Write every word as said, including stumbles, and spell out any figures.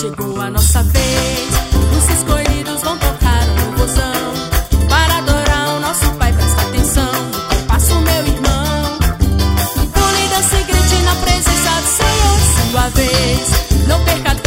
chegou a nossa vez. Os escolhidos vão tocar um louvozão para adorar o nosso Pai. Presta atenção no compasso, meu irmão. Pule, dance e grite na presença do Senhor. Sua vez, não perca